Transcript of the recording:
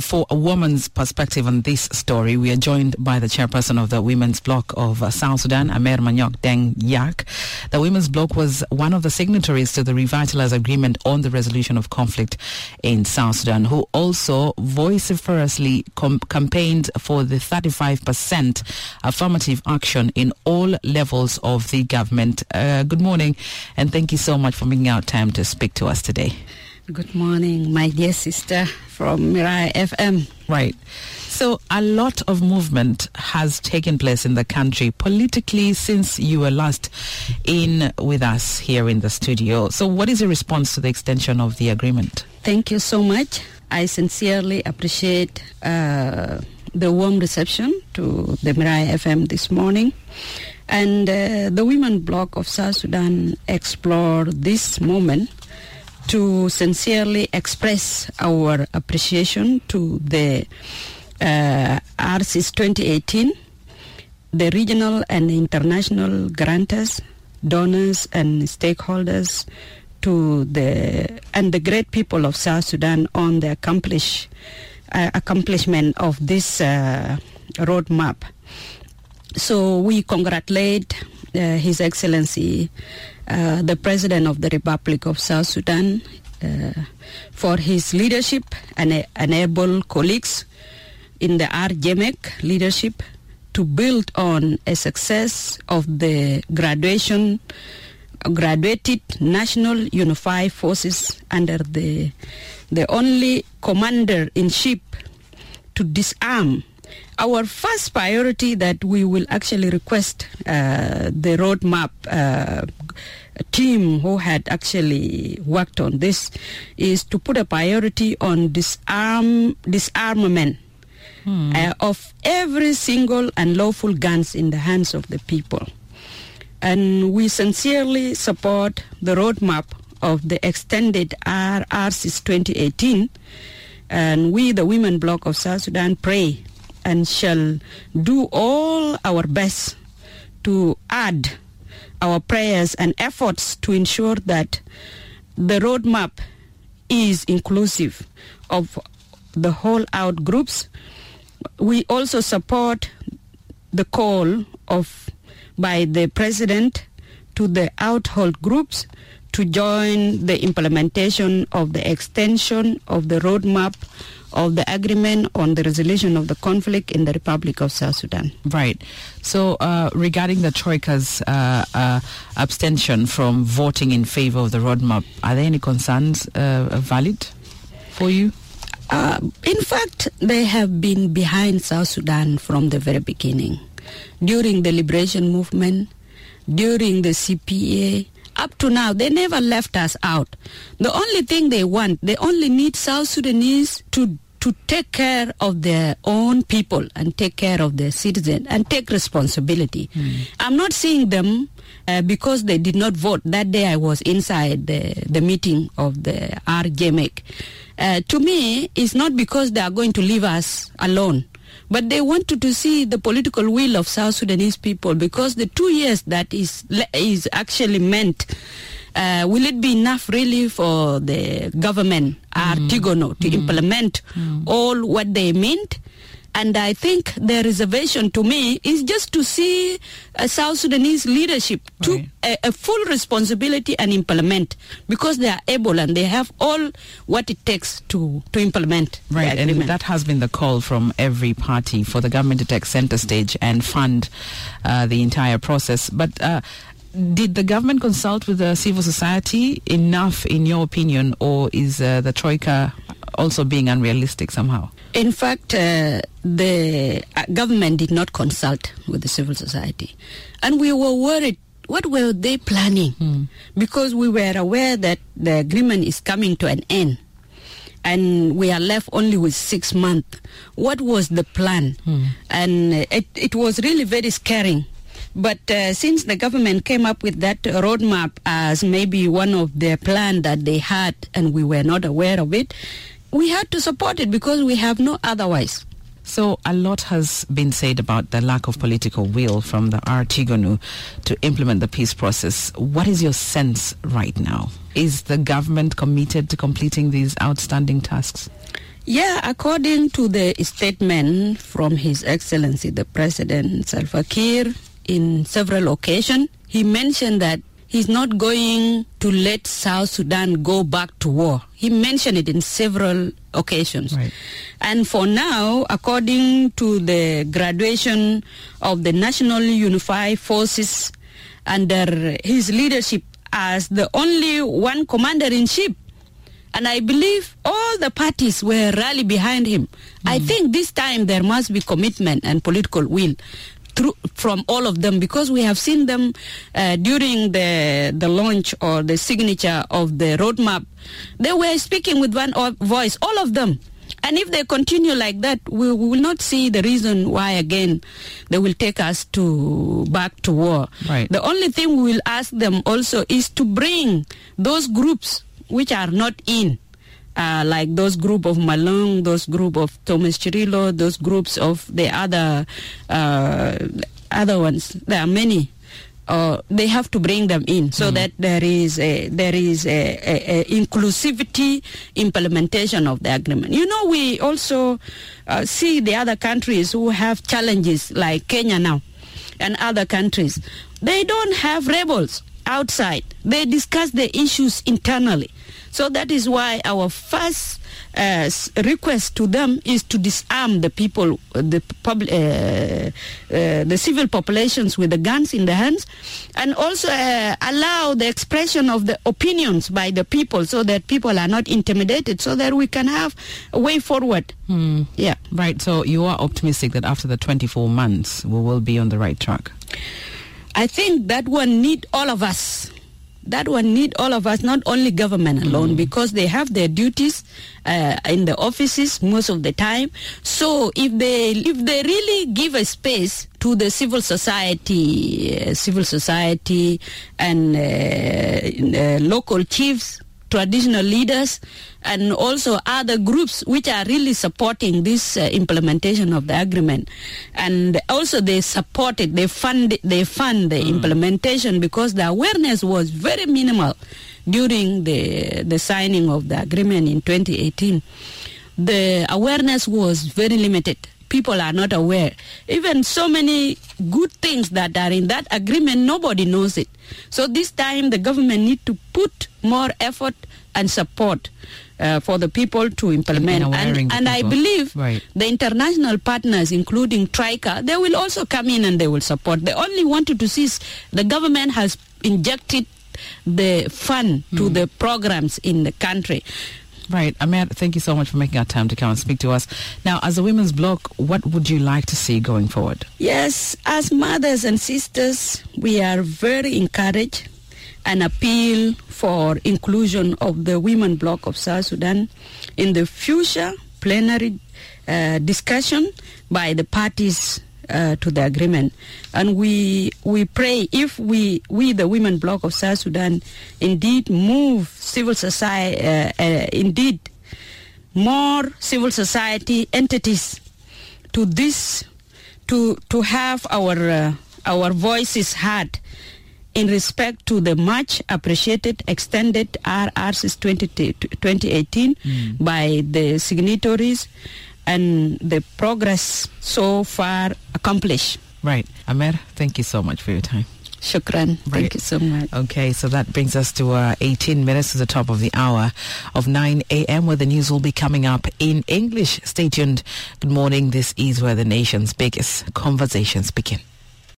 for a woman's perspective on this story, we are joined by the chairperson of the Women's Bloc of South Sudan, Amer Manyok Deng Yak. The Women's Bloc was one of the signatories to the Revitalize Agreement on the resolution of conflict in South Sudan, who also vociferously campaigned for the 35% affirmative action in all levels of the government. Good morning, and thank you so much for making out time to speak to us today. Good morning, my dear sister from Mirai FM. Right. So a lot of movement has taken place in the country politically since you were last in with us here in the studio. So what is your response to the extension of the agreement? Thank you so much. I sincerely appreciate the warm reception to the Mirai FM this morning. And the Women Bloc of South Sudan explore this moment to sincerely express our appreciation to the RCs 2018, the regional and international grantors, donors and stakeholders and the great people of South Sudan on the accomplishment of this roadmap. So we congratulate His Excellency the President of the Republic of South Sudan for his leadership and enable colleagues in the RGMEC leadership to build on a success of the graduated National Unified Forces under the only commander-in-chief to disarm. Our first priority that we will actually request the roadmap team who had actually worked on this is to put a priority on disarmament of every single unlawful guns in the hands of the people. And we sincerely support the roadmap of the extended RCs 2018. And we, the Women Bloc of South Sudan, pray and shall do all our best to add our prayers and efforts to ensure that the roadmap is inclusive of the whole out groups. We also support the call by the President to the outhold groups to join the implementation of the extension of the roadmap of the agreement on the resolution of the conflict in the Republic of South Sudan. Right. So regarding the Troika's abstention from voting in favor of the roadmap, are there any concerns valid for you? In fact, they have been behind South Sudan from the very beginning. During the liberation movement, during the CPA, up to now, they never left us out. The only thing they only need South Sudanese to take care of their own people and take care of their citizens and take responsibility. I'm not seeing them because they did not vote. That day I was inside the meeting of the RGMEC. To me, it's not because they are going to leave us alone, but they wanted to see the political will of South Sudanese people, because the 2 years that is actually meant, will it be enough really for the government, Artigono, to implement all what they meant? And I think the reservation to me is just to see South Sudanese leadership took a full responsibility and implement, because they are able and they have all what it takes to implement. Right, and that has been the call from every party for the government to take center stage and fund the entire process. But did the government consult with the civil society enough, in your opinion, or is the Troika also being unrealistic somehow? In fact, the government did not consult with the civil society. And we were worried, what were they planning? Because we were aware that the agreement is coming to an end. And we are left only with 6 months. What was the plan? And it was really very scaring. But since the government came up with that roadmap as maybe one of their plan that they had and we were not aware of it, we had to support it because we have no otherwise. So a lot has been said about the lack of political will from the Artigonu to implement the peace process. What is your sense right now? Is the government committed to completing these outstanding tasks? Yeah, according to the statement from His Excellency the President Salva Kiir in several occasions, he mentioned that he's not going to let South Sudan go back to war. He mentioned it in several occasions. Right. And for now, according to the graduation of the National Unified Forces under his leadership as the only one commander-in-chief, and I believe all the parties were rally behind him. I think this time there must be commitment and political will from all of them, because we have seen them during the launch or the signature of the roadmap. They were speaking with one voice, all of them. And if they continue like that, we will not see the reason why again they will take us back to war. Right. The only thing we will ask them also is to bring those groups which are not in, like those group of Malung, those group of Thomas Chirilo, those groups of the other ones. There are many. They have to bring them in so that there is a inclusivity implementation of the agreement. You know, we also see the other countries who have challenges like Kenya now and other countries. They don't have rebels outside. They discuss the issues internally. So that is why our first request to them is to disarm the people, the civil populations with the guns in the hands, and also allow the expression of the opinions by the people so that people are not intimidated, so that we can have a way forward. Yeah. Right. So you are optimistic that after the 24 months, we will be on the right track? I think that one need all of us. That one need all of us, not only government alone, because they have their duties in the offices most of the time. So if they really give a space to the civil society and local chiefs, traditional leaders, and also other groups which are really supporting this implementation of the agreement, and also they support it, they fund the implementation, because the awareness was very minimal during the signing of the agreement in 2018. The awareness was very limited. People are not aware. Even so many good things that are in that agreement, nobody knows it. So this time the government need to put more effort and support for the people to implement. And I believe the international partners, including TRICA, they will also come in and they will support. They only wanted to see the government has injected the fund to the programs in the country. Right. Amer, thank you so much for making our time to come and speak to us. Now, as a women's bloc, what would you like to see going forward? Yes, as mothers and sisters, we are very encouraged and appeal for inclusion of the women bloc of South Sudan in the future plenary discussion by the parties to the agreement. And we pray, if we the women bloc of South Sudan indeed move civil society, indeed more civil society entities to this, to have our voices heard in respect to the much appreciated extended RRCs 2018 by the signatories, and the progress so far accomplished. Right. Amer, thank you so much for your time. Shukran. Thank you so much. Okay, so that brings us to 18 minutes to the top of the hour of 9 a.m. where the news will be coming up in English. Stay tuned. Good morning. This is where the nation's biggest conversations begin.